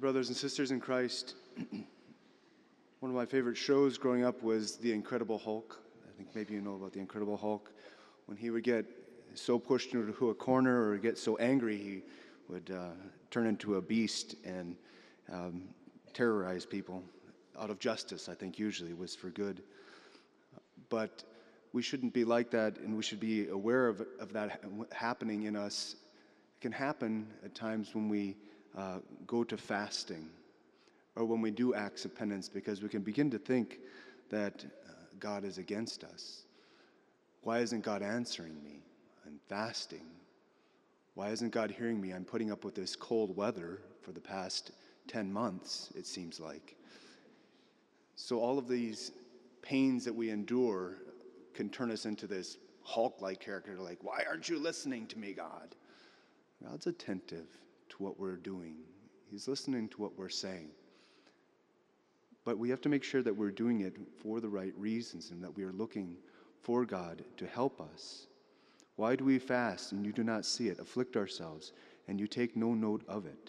Brothers and sisters in Christ, one of my favorite shows growing up was The Incredible Hulk. I think maybe you know about The Incredible Hulk. When he would get so pushed into a corner or get so angry, he would turn into a beast and terrorize people out of justice, I think usually was for good. But we shouldn't be like that, and we should be aware of that happening in us. It can happen at times when we go to fasting or when we do acts of penance, because we can begin to think that God is against us. Why isn't God answering me? I'm fasting. Why isn't God hearing me? I'm putting up with this cold weather for the past 10 months, it seems like. So all of these pains that we endure can turn us into this Hulk-like character, like, why aren't you listening to me, God? God's attentive to what we're doing. He's listening to what we're saying. But we have to make sure that we're doing it for the right reasons and that we are looking for God to help us. Why do we fast and you do not see it, afflict ourselves, and you take no note of it?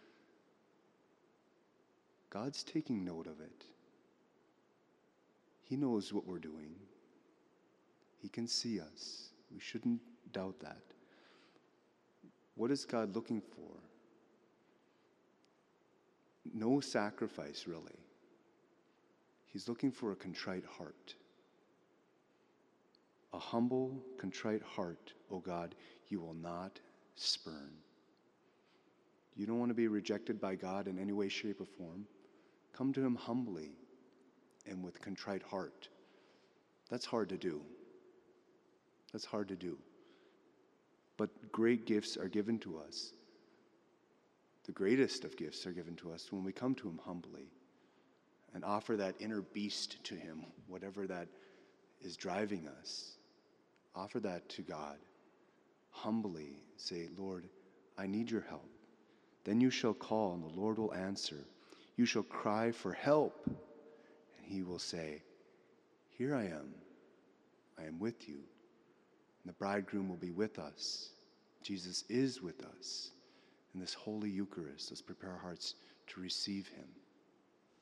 God's taking note of it. He knows what we're doing. He can see us. We shouldn't doubt that. What is God looking for? No sacrifice, really. He's looking for a contrite heart. A humble, contrite heart, O God, you will not spurn. You don't want to be rejected by God in any way, shape, or form. Come to him humbly and with contrite heart. That's hard to do. That's hard to do. But great gifts are given to us. The greatest of gifts are given to us when we come to him humbly and offer that inner beast to him, whatever that is driving us. Offer that to God. Humbly say, Lord, I need your help. Then you shall call and the Lord will answer. You shall cry for help and he will say, here I am. I am with you. And the bridegroom will be with us. Jesus is with us. In this holy Eucharist, let's prepare our hearts to receive him.